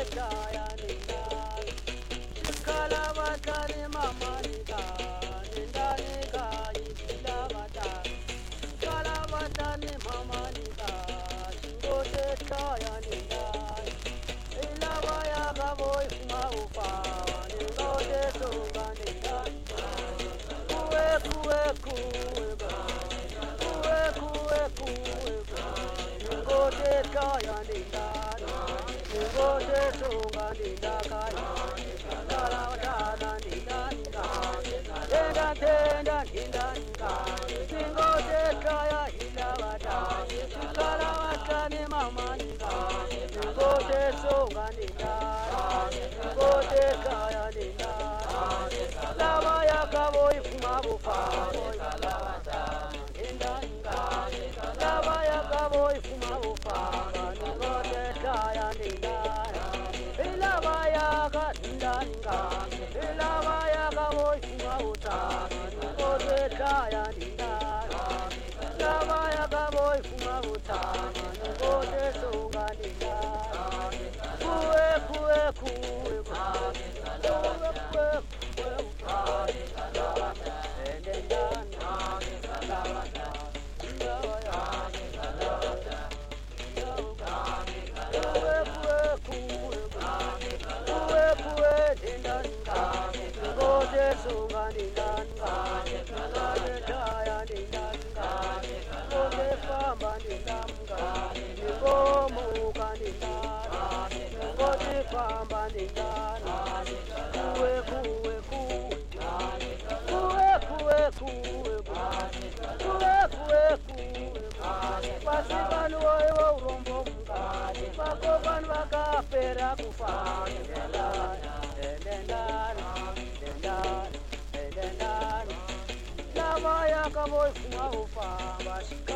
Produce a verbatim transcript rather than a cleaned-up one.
nindaya nindaya Kalavatani mama nika nindanika ikilavata Kalavatani mama nika Singote kaya nindaya Ilavaya kavoy kumaupa Ningote tunga nindaya Kue kue kue Kue kue kue Ningote kaya nindaya Ningote tunga nindaya Kalavatana nindaya Tenda tenda nindaya Ningote kaya ilavata Kalavatani mama nika Ningote tunga nindaya Ningote kaya nindaya Lavaya kavoy kumabufa Lavaya kavoy kumabufa Ningote kaya nindaya Ilavaya ka nindaya Ilavaya kavoy kumabuta Ningote kaya nindaya Ilavaya kavoy kumabuta Ningote tunga nindaya Kue kue kue Pera kufa Lavaya kavoy kumabufa